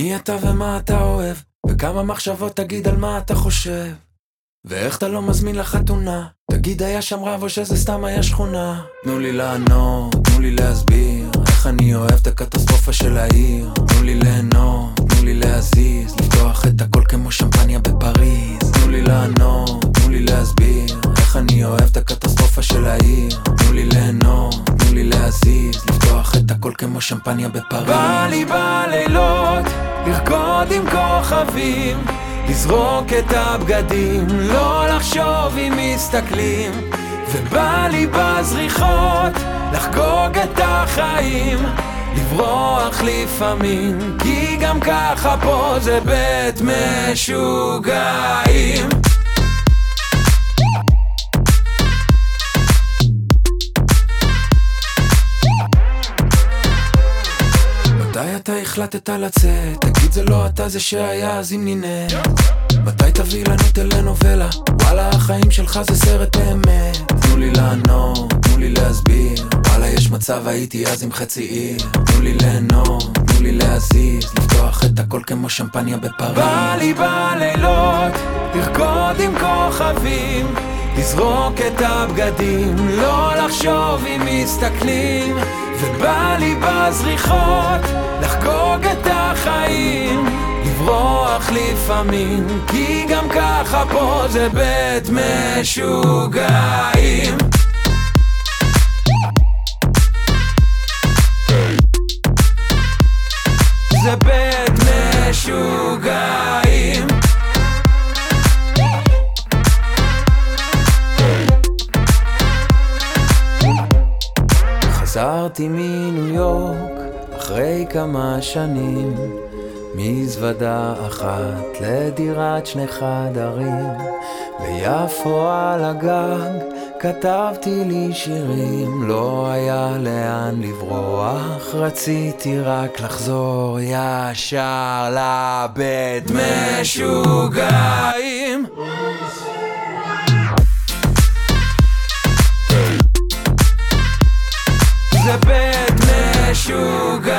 מי אתה ומה אתה אוהב, וכמה מחשבות תגיד על מה אתה חושב, ואיך אתה לא מזמין לחתונה, תגיד היה שם רב או שזה סתם היה שכונה. תנו לי לענות, תנו לי להסביר איך אני אוהב את הקטסטרופה של העיר. תנו לי ליהנות, תנו לי להזיז, לפתוח את הכל כמו שמפניה בפריז. תנו לי לענות, תנו לי להסביר איך אני אוהב את הקטסטרופה של העיר. תנו לי ליהנות, תנו לי להזיז, לפתוח את הכל כמו שמפניה בפריז. בא לי בלילות לרקוד עם כוכבים, לזרוק את הבגדים, לא לחשוב אם מסתכלים, ובא לי בזריחות לחגוג את החיים, לברוח לפעמים, כי גם ככה פה זה בית משוגעים. מתי אתה החלטת לצאת? תגיד זה לא אתה, זה שהיה אז אם נינא. מתי תביא לנו טלנובלה? וואלה החיים שלך זה סרט באמת. תנו לי לענות, תנו לי להסביר, וואלה יש מצב הייתי אז עם חצי עיר. תנו לי ליהנות, תנו לי להזיז, לפתוח את הכל כמו שמפניה בפריז. בא לי בלילות לרקוד עם כוכבים, לזרוק את הבגדים, לא לחשוב אם מסתכלים, ובא לי בזריחות לחגוג את החיים, לברוח לפעמים, כי גם ככה פה זה בית משוגעים. זה בית משוגעים. חזרתי מניו יורק אחרי כמה שנים, מזוודה אחת לדירת 2 חדרים, ביפו על הגג כתבתי לי שירים, לא היה לאן לברוח, רציתי רק לחזור ישר לבית משוגעים. זה בית משוגעים.